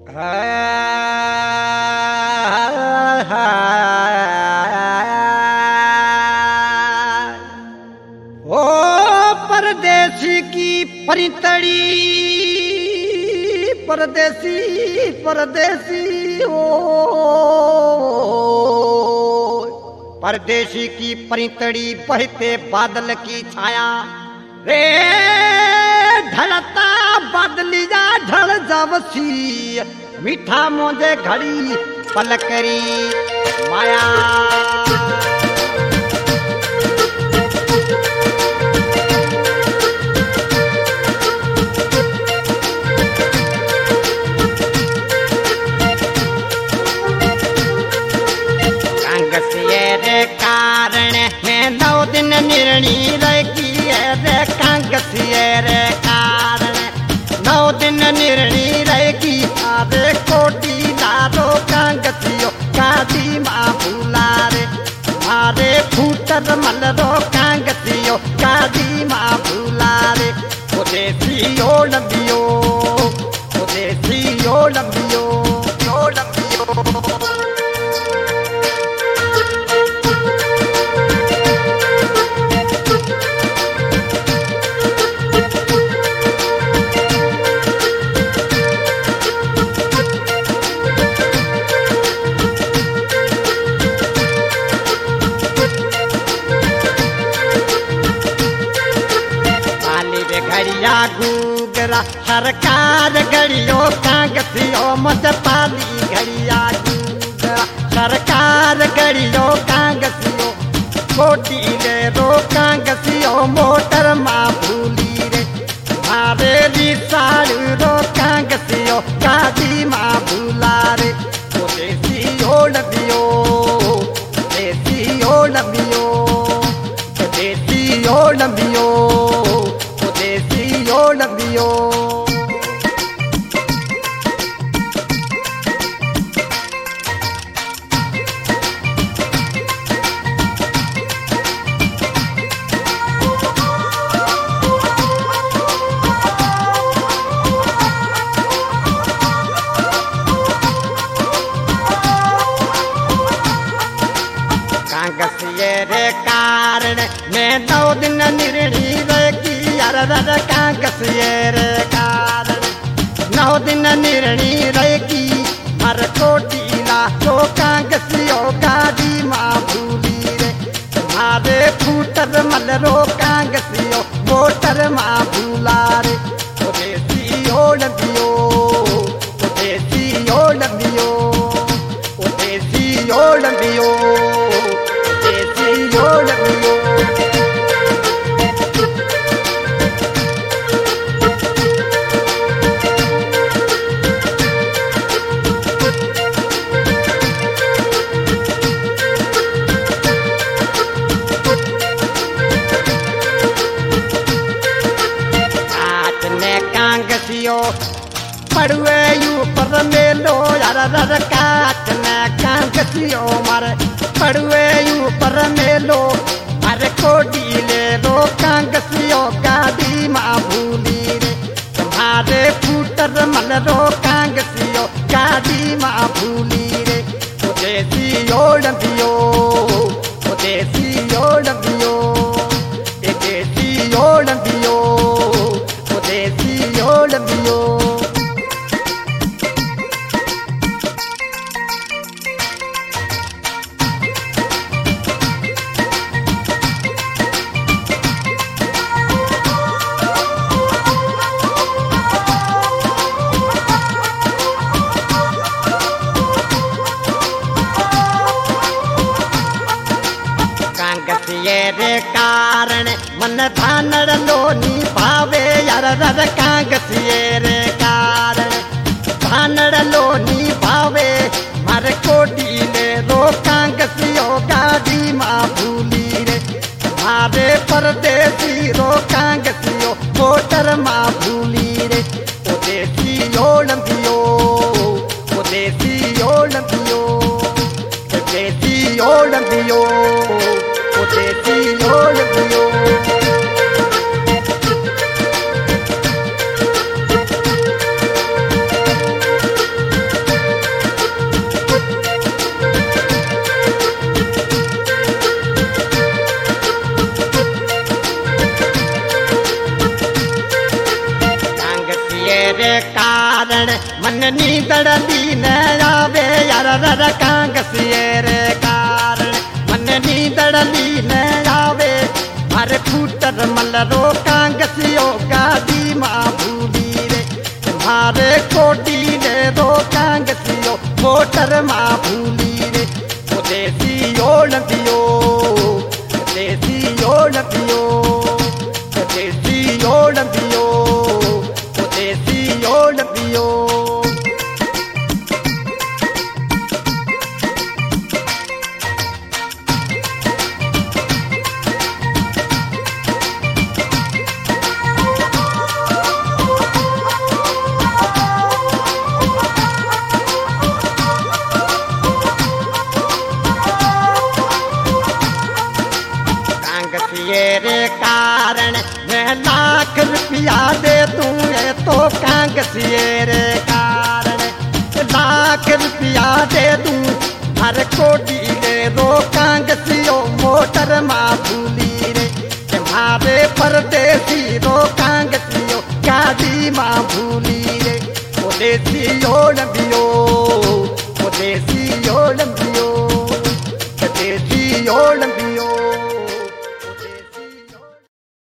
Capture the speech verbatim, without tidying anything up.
ओ परदेसी की परितड़ी, परदेसी परदेसी ओ परदेसी की परितड़ी, बहते बादल की छाया रे, ढलता बदलिया ढल जावसी, मीठा मोजे घड़ी पलकरी माया। रे कारण है नौ दिन निर्णी रही रे, कांगसिए रे कारण नौ दिन निर्णी रहेगी, अरे कोटी लारो कांगसियो कादी माँ भूला रे, मारे फूटर मलरो कांगसियो कादी माँ भूला रे, उदेसियो लंबियो उदेसियो लंबियो यो लंबियो। घड़िया गुगरा सरकार घड़ियो कांगसियो मत पाली, घड़िया गुगरा सरकार घड़ियो कांगसियो, कोटी रे रो कांगसियो मोटर माँ भूली रे, मारे री साड़ू रो कांगसियो कादी माँ भूला रे, ओ देसी ओढ़ दियो देसी ओढ़ दियो देसी ओढ़ दियो देसी ओढ़ दियो। कांगसिए रे कारण मैं नौ दिन निर्णी रहेगी, अरर कांगसिए रे कारण नौ दिन निर्णी रहेगी, हर कोटी लाखो कांगसियो गाड़ी माँ भूली रे, तुम्हारे फूटर मलरो कांगसियो मोटर माँ भूला रे, उदेसी ओढ़ दियो उदेसी ओढ़ दियो उदेसी ओढ़ दियो उदेसी ओढ़ दियो। पड़ुए यू पर मेलो यार रर काट न कांगसियो मारे, पड़ुए यू पर मेलो मारे कोडी ले रो कांगसियो गाड़ी माँ भूली रे, तुम्हारे फूटर मलरो कांगसियो गाड़ी माँ भूली रे, उदेसी ओढ़ दियो उदेसी ओढ़ दियो देसी ओढ़ दियो उदेसी ओढ़ दियो। कांगसिए रे कारण मन धानड़ लोनी भावे यार रर, कांगसिए रे कारण धानड़ लोनी भावे, मार कोडी ले रो कांगसियो गाड़ी माँ भूली रे, मारे परदेसी रो कांगसियो मोटर माँ भूली रे, उदेसी ओढ़ दियो उदेसी ओढ़ दियो उदेसी ओढ़ दियो उदेसी ओढ़ दियो। कारण मन नींदड़ दी न आवे यार रर कांगसिए रे कारण मन नींदड़ दी न आवे अरे फूटर मलरो कांगसियो गादी मां भूली रे तुम्हारे कोटी ने रो कांगसियो मोटर मां भूली रे ओ देसी ओलंदियो देसी ओलंदियो देसी ओलंदियो देसी ओलंदियो रे कारण मैं लाख रुपया दे दूं ये तो कांगसिए रे कारण लाख रुपया दे दूं हर कोटी ले दो कांगसियो मोटर मां भूली रे तुम्हारे परदेसी रो कांगसियो गादी मां भूली रे ओ देसी ओलंबियो ओ देसी ओलंबियो देसी ओलंबियो